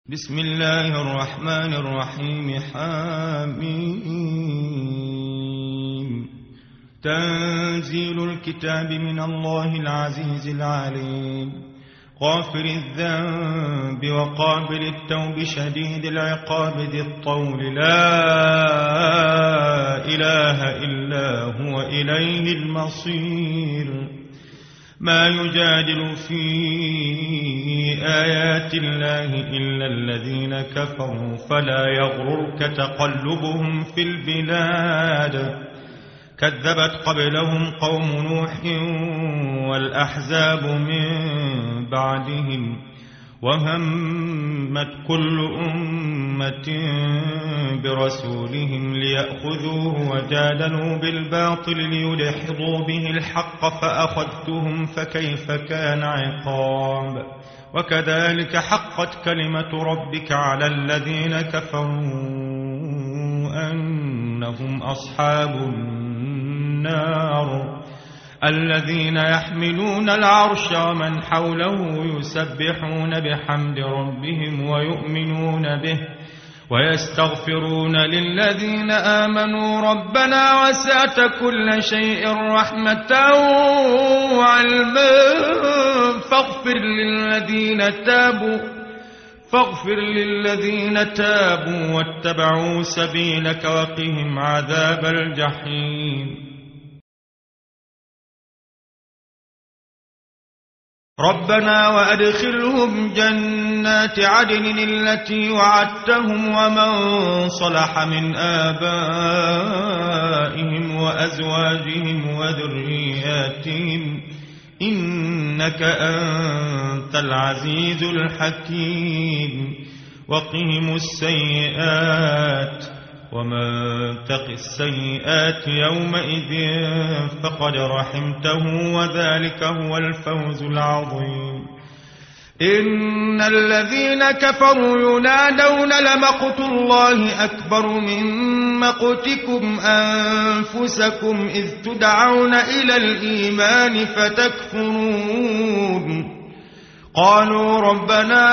بسم الله الرحمن الرحيم. حميم. تنزيل الكتاب من الله العزيز العليم، غافر الذنب وقابل التوب شديد العقاب ذي الطول، لا إله إلا هو إليه المصير. ما يجادل في آيات الله إلا الذين كفروا، فلا يغررك تقلبهم في البلاد. كذبت قبلهم قوم نوح والأحزاب من بعدهم، وهمت كل أمة برسولهم ليأخذوه، وجادلوا بالباطل ليدحضوا به الحق، فأخذتهم فكيف كان عقاب. وكذلك حقت كلمة ربك على الذين كفروا أنهم أصحاب النار، الذين يحملون العرش ومن حوله يسبحون بحمد ربهم ويؤمنون به ويستغفرون للذين آمنوا ربنا وسعت كل شيء رحمة وعلما فاغفر للذين تابوا واتبعوا سبيلك وقهم عذاب الجحيم. ربنا وأدخلهم جنات عدن التي وعدتهم ومن صلح من آبائهم وأزواجهم وذرياتهم إنك أنت العزيز الحكيم. وقهم السيئات ومن تق السيئات يومئذ فقد رحمته وذلك هو الفوز العظيم. إن الذين كفروا ينادون لمقت الله أكبر من مقتكم أنفسكم إذ تدعون إلى الإيمان فتكفرون. قالوا ربنا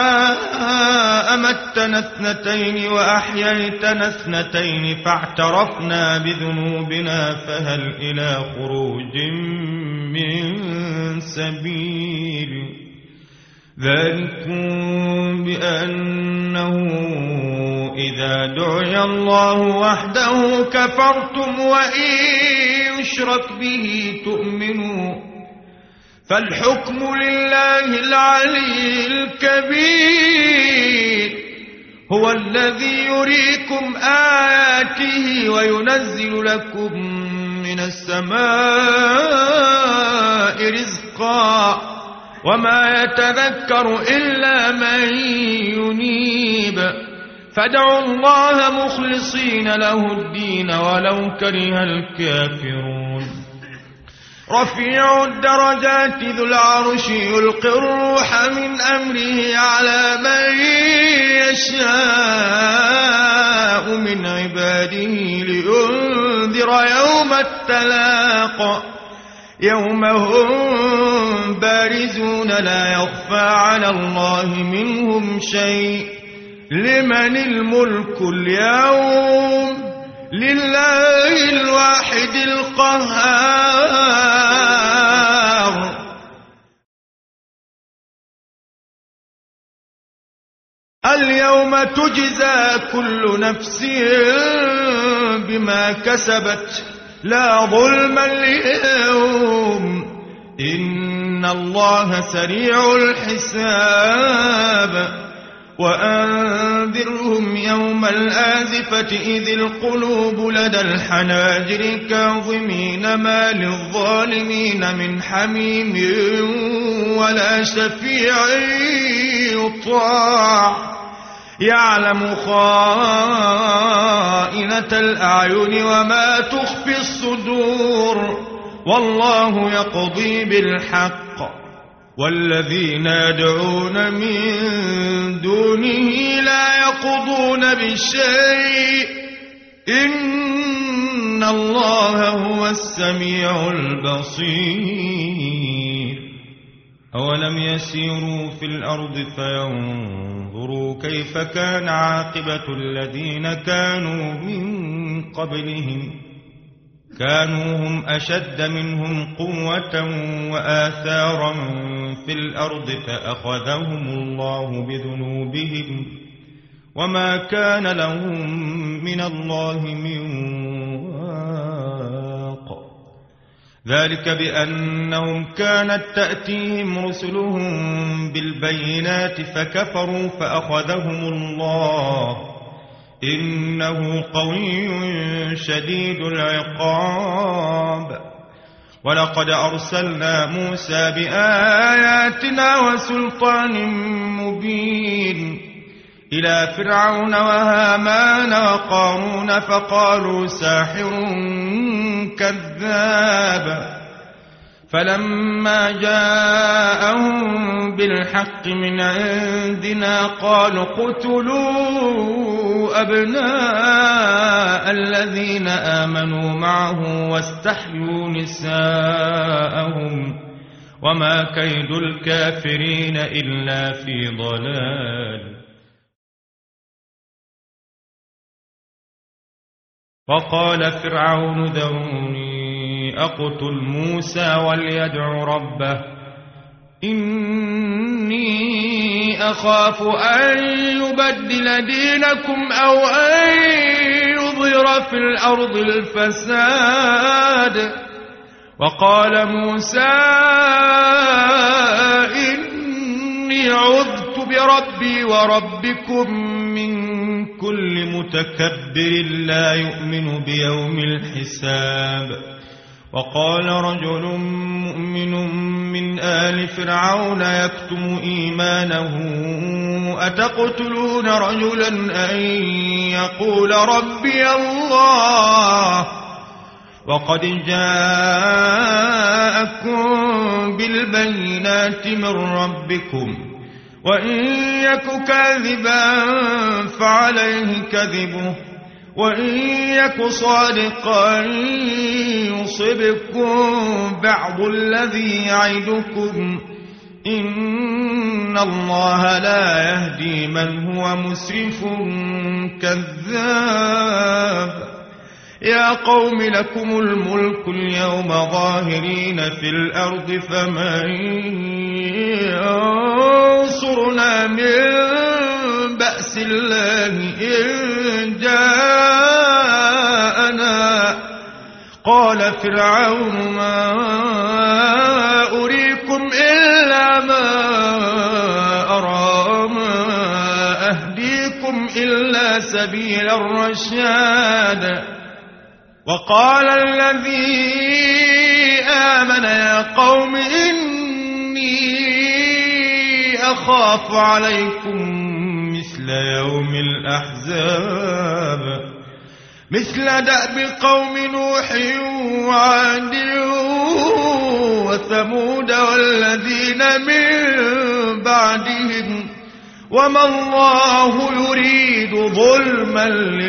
أمتنا اثنتين وأحييتنا اثنتين فاعترفنا بذنوبنا فهل إلى خروج من سبيل. ذلكم بأنه إذا دعي الله وحده كفرتم وإن يشرك به تؤمنون. فالحكم لله العلي الكبير، هو الذي يريكم آياته وينزل لكم من السماء رزقا، وما يتذكر إلا من ينيب. فادعوا الله مخلصين له الدين ولو كره الكافرون. رفيع الدرجات ذو العرش يلقي الروح من أمره على من يشاء من عباده لينذر يوم التلاق، يوم هم بارزون لا يخفى على الله منهم شيء. لمن الملك اليوم؟ لله الواحد القهار. اليوم تجزى كل نفس بما كسبت لا ظلم اليوم، إن الله سريع الحساب. وأنذرهم يوم الآزفة إذ القلوب لدى الحناجر كاظمين ما للظالمين من حميم ولا شفيع يطاع، يعلم خائنة الأعين وما تخفي الصدور، والله يقضي بالحق. والذين يدعون من دونه لا يقضون بشيء، إن الله هو السميع البصير. أولم يسيروا في الأرض فينظروا كيف كان عاقبة الذين كانوا من قبلهم كانوا هم أشد منهم قوة وآثارا في الأرض فأخذهم الله بذنوبهم وما كان لهم من الله من واق ذلك بأنهم كانت تأتيهم رسلهم بالبينات فكفروا فأخذهم الله إنه قوي شديد العقاب ولقد أرسلنا موسى بآياتنا وسلطان مبين إلى فرعون وهامان وقارون فقالوا ساحر كذاب فلما جاءهم بالحق من عندنا قالوا اقتلوا أبناء الذين آمنوا معه واستحيوا نساءهم وما كيد الكافرين إلا في ضلال وقال فرعون ذروني أقتل موسى وليدع ربه إني أخاف أن يبدل دينكم أو أن يظهر في الأرض الفساد وقال موسى إني عذت بربي وربكم من كل متكبر لا يؤمن بيوم الحساب وقال رجل مؤمن من آل فرعون يكتم إيمانه أتقتلون رجلا أن يقول ربي الله وقد جاءكم بالبينات من ربكم وإن يك كاذبا فعليه كذبه وإن يك صادقا يصبكم بعض الذي يعدكم إن الله لا يهدي من هو مسرف كذاب يا قوم لكم الملك اليوم ظاهرين في الأرض فمن ينصرنا من بأس الله إن جاءنا قال فرعون ما أريكم إلا ما أرى ما أهديكم إلا سبيل الرشاد وقال الذي آمن يا قوم إني أخاف عليكم مثل يوم الأحزاب مثل دأب قوم نوح وعاد وثمود والذين من بعدهم وما الله يريد ظلما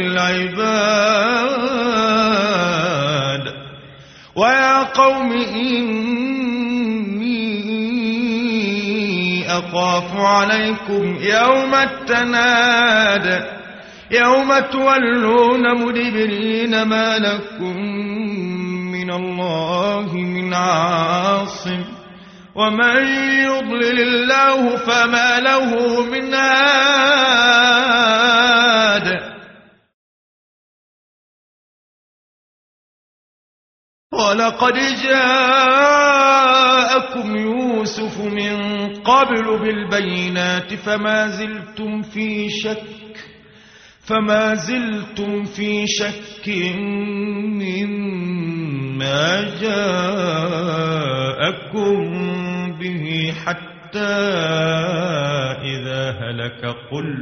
للعباد ويا قوم إني أخاف عليكم يوم التناد يوم تولون مدبرين ما لكم من الله من عاصم ومن يضلل الله فما له من هاد ولقد جاءكم يوسف من قبل بالبينات فما زلتم في شك مما جاءكم به حتى إذا هلك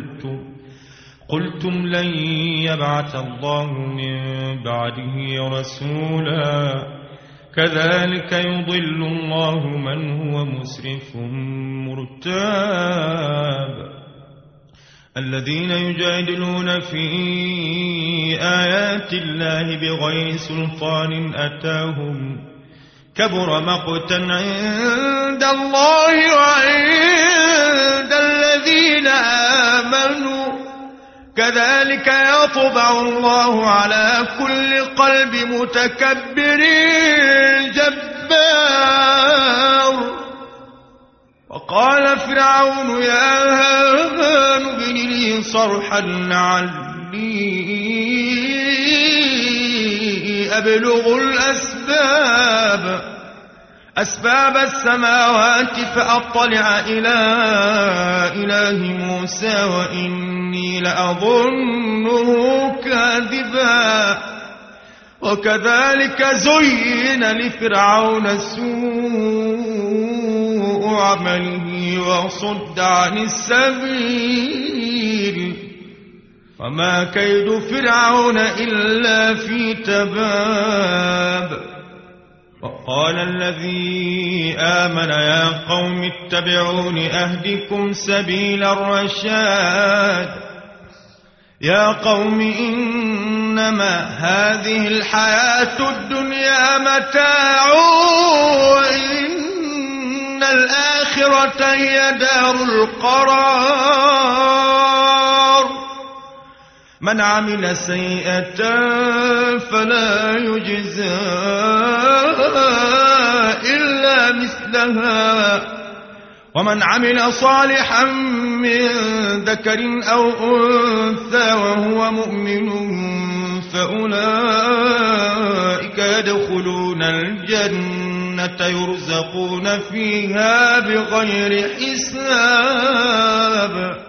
قلتم لن يبعث الله من بعده رسولا كذلك يضل الله من هو مسرف مرتاب الذين يجادلون في آيات الله بغير سلطان أتاهم كبر مقتا عند الله وعند الذين آمنوا كذلك يطبع الله على كل قلب متكبر جبار. وقال فرعون يا هامان ابن لي صرحا لعلي أبلغ أسباب السماوات فأطلع إلى إله موسى وإني لأظنه كاذبا. وكذلك زين لفرعون سوء عمله وصد عن السبيل وما كيد فرعون إلا في تباب. وقال الذي آمن يا قوم اتبعون أهدكم سبيل الرشاد. يا قوم إنما هذه الحياة الدنيا متاع وإن الآخرة هي دار القرار. من عمل سيئة فلا يجزى إلا مثلها ومن عمل صالحا من ذكر أو أنثى وهو مؤمن فأولئك يدخلون الجنة يرزقون فيها بغير حساب.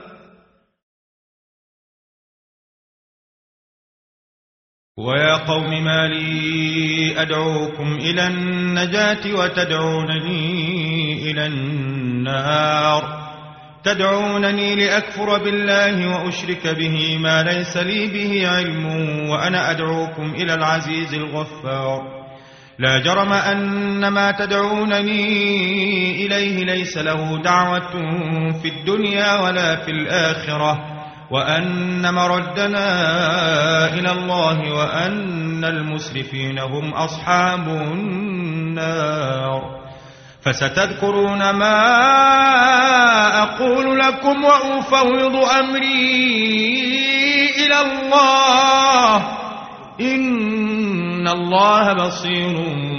ويا قوم ما لي أدعوكم إلى النجاة وتدعونني إلى النار. تدعونني لأكفر بالله وأشرك به ما ليس لي به علم وأنا أدعوكم إلى العزيز الغفار. لا جرم أن ما تدعونني إليه ليس له دعوة في الدنيا ولا في الآخرة وأن مردنا إلى الله وأن المسرفين هم أصحاب النار. فستذكرون ما أقول لكم وأفوض أمري إلى الله إن الله بصير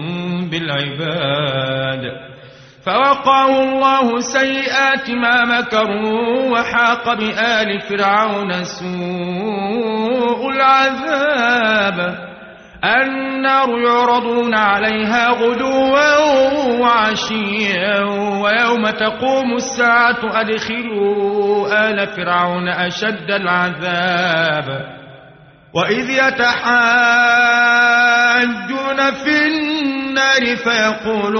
بالعباد. فوقاه الله سيئات ما مكروا وحاق بآل فرعون سوء العذاب. النار يعرضون عليها غدوا وعشيا ويوم تقوم الساعة أدخلوا آل فرعون أشد العذاب. وإذ يتحاجون في النار فيقول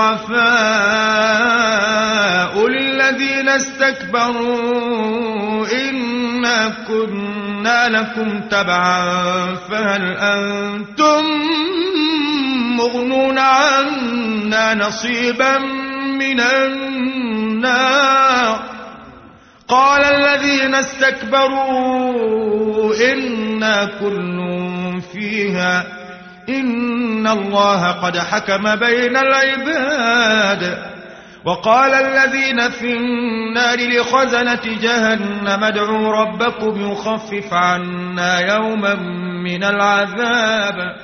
الضعفاء للذين استكبروا إنا كنا لكم تبعا فهل أنتم مغنون عنا نصيبا من النار. قال الذين استكبروا إنا كل فيها إن الله قد حكم بين العباد. وقال الذين في النار لخزنة جهنم ادعوا ربكم يخفف عنا يوما من العذاب.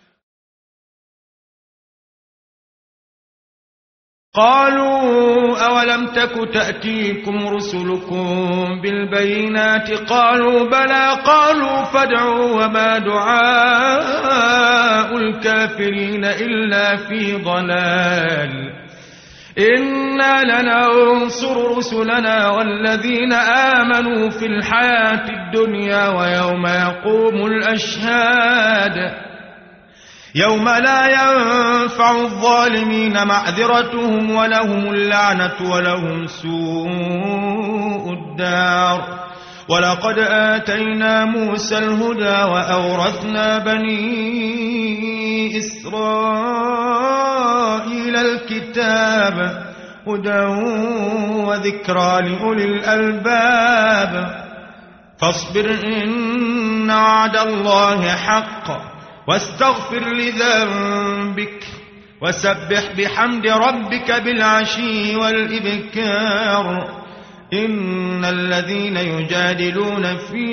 قالوا أولم تك تأتيكم رسلكم بالبينات قالوا بلى قالوا فادعوا وما دعاء الكافرين إلا في ضلال. إنا لننصر رسلنا والذين آمنوا في الحياة الدنيا ويوم يقوم الأشهاد. يوم لا ينفع الظالمين معذرتهم ولهم اللعنة ولهم سوء الدار. ولقد آتينا موسى الهدى وأورثنا بني إسرائيل الكتاب هدى وذكرى لأولي الألباب. فاصبر إن وعد الله حق واستغفر لذنبك وسبح بحمد ربك بالعشي والإبكار إن الذين يجادلون في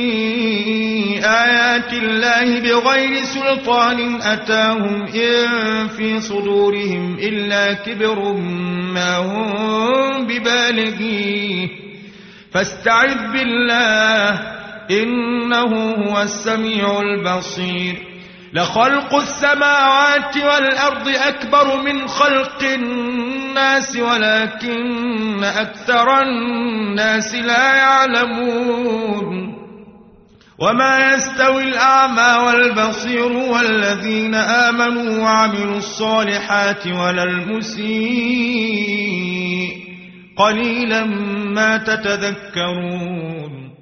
آيات الله بغير سلطان أتاهم إن في صدورهم إلا كبر ما هم ببالغيه فاستعذ بالله إنه هو السميع البصير لخلق السماوات والأرض أكبر من خلق الناس ولكن أكثر الناس لا يعلمون وما يستوي الأعمى والبصير والذين آمنوا وعملوا الصالحات ولا المسيء قليلا ما تتذكرون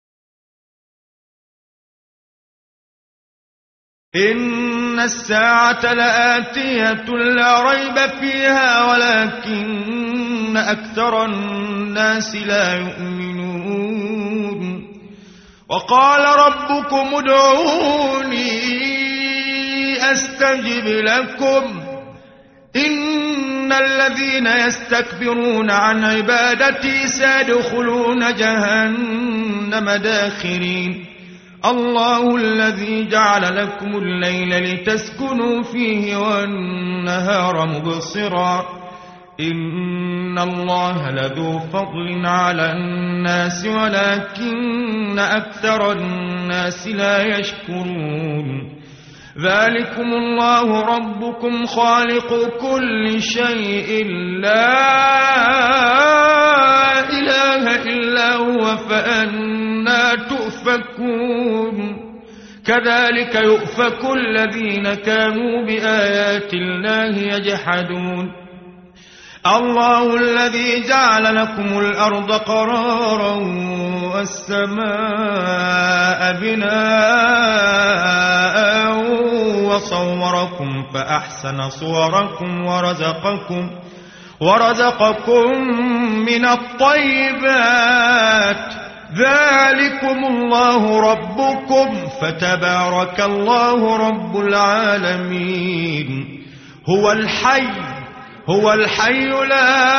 إن الساعة لآتية لا ريب فيها ولكن أكثر الناس لا يؤمنون وقال ربكم ادعوني أستجب لكم إن الذين يستكبرون عن عبادتي سيدخلون جهنم داخرين الله الذي جعل لكم الليل لتسكنوا فيه والنهار مبصرا إن الله لذو فضل على الناس ولكن أكثر الناس لا يشكرون ذلكم الله ربكم خالق كل شيء لا إله إلا هو فأنا تؤفكون كذلك يؤفك الذين كانوا بآيات الله يجحدون الله الذي جعل لكم الأرض قرارا والسماء بناء وصوركم فأحسن صوركم ورزقكم من الطيبات ذلكم الله ربكم فتبارك الله رب العالمين هو الحي لا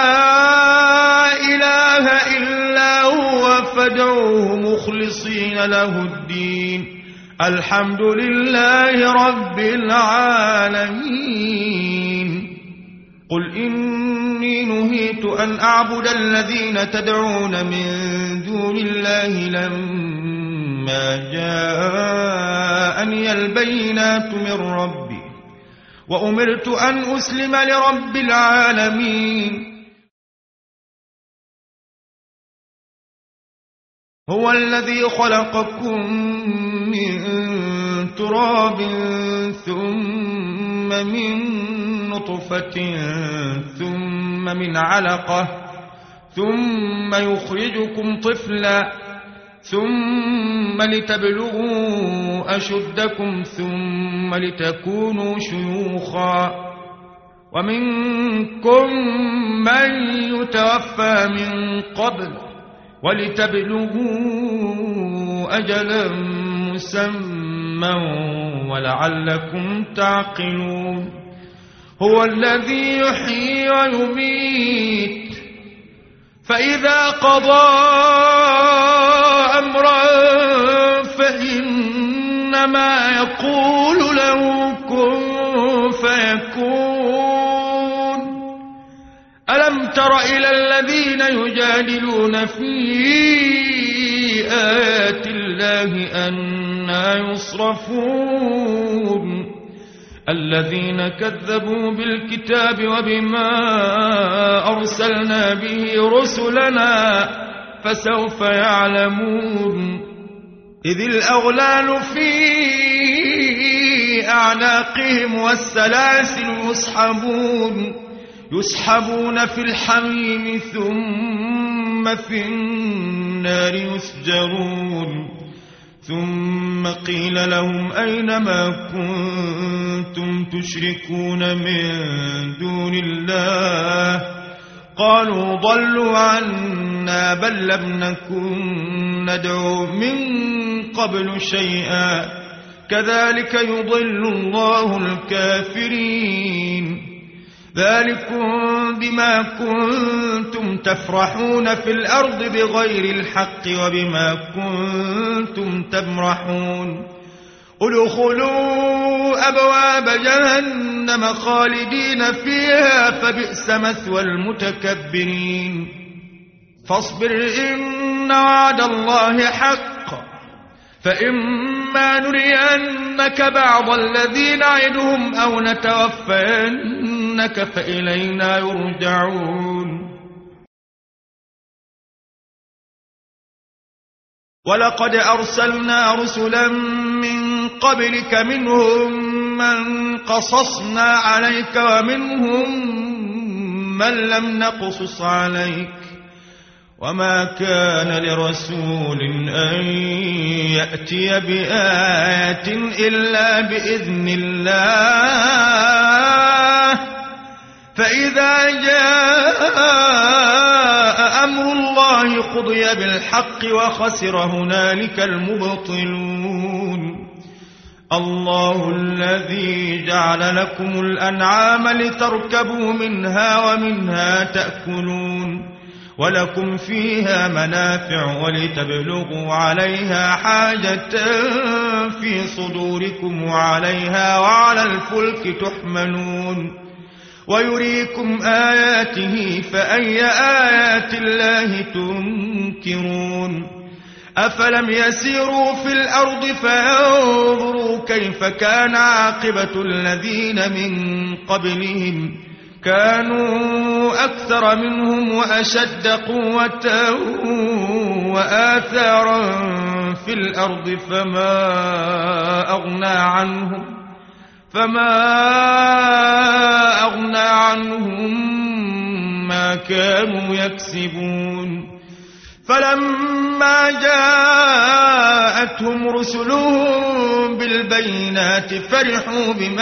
إله إلا هو فادعوه مخلصين له الدين الحمد لله رب العالمين قل إني نهيت أن أعبد الذين تدعون من دون الله لما جاءني البينات من ربي وأمرت أن أسلم لرب العالمين هو الذي خلقكم من تراب ثم من نطفة ثم من علقة ثم يخرجكم طفلا ثم لتبلغوا أشدكم ثم لتكونوا شيوخا ومنكم من يتوفى من قبل ولتبلغوا أجلا مسمى ولعلكم تعقلون هو الذي يحيي ويميت فإذا قضى أمرا فإنما يقول له كن فيكون ألم تر إلى الذين يجادلون في آيات الله أنى يصرفون الذين كذبوا بالكتاب وبما أرسلنا به رسلنا فسوف يعلمون إذ الأغلال في أعناقهم والسلاسل يسحبون في الحميم ثم في النار يسجرون ثم قيل لهم أين ما كنتم تشركون من دون الله قالوا ضلوا عنا بل لم نكن ندعو من قبل شيئا كذلك يضل الله الكافرين ذلكم بما كنتم تفرحون في الأرض بغير الحق وبما كنتم تمرحون ادخلوا أبواب جهنم خالدين فيها فبئس مثوى المتكبرين فاصبر إن وعد الله حق فإما نرينك بعض الذي نعدهم أو نتوفينك فإلينا يرجعون ولقد أرسلنا رسلا من قبلك منهم من قصصنا عليك ومنهم من لم نقصص عليك وما كان لرسول أن يأتي بآية إلا بإذن الله فإذا جاء أمر الله قضي بالحق وخسر هنالك المبطلون الله الذي جعل لكم الأنعام لتركبوا منها ومنها تأكلون ولكم فيها منافع ولتبلغوا عليها حاجة في صدوركم وعليها وعلى الفلك تحملون ويريكم آياته فأي آيات الله تنكرون أفلم يسيروا في الأرض فينظروا كيف كان عاقبة الذين من قبلهم كانوا أكثر منهم وأشد قوة وآثارا في الأرض فما أغنى عنهم ما كانوا يكسبون فلما جاءتهم رسلهم بالبينات فرحوا بما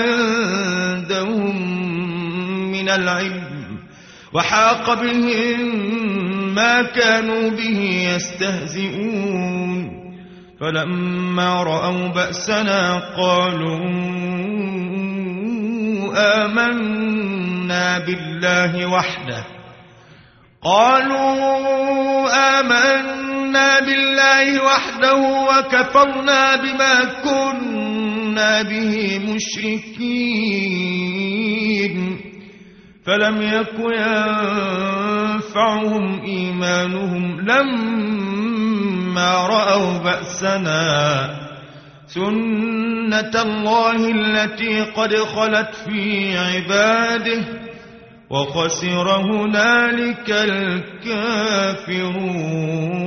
عندهم من العلم وحاق بهم ما كانوا به يستهزئون فلما رأوا بأسنا قالوا آمنا بالله وحده وكفرنا بما كنا به مشركين فلم يك ينفعهم إيمانهم لما رأوا بأسنا سنة الله التي قد خلت في عباده وخسر هنالك الكافرون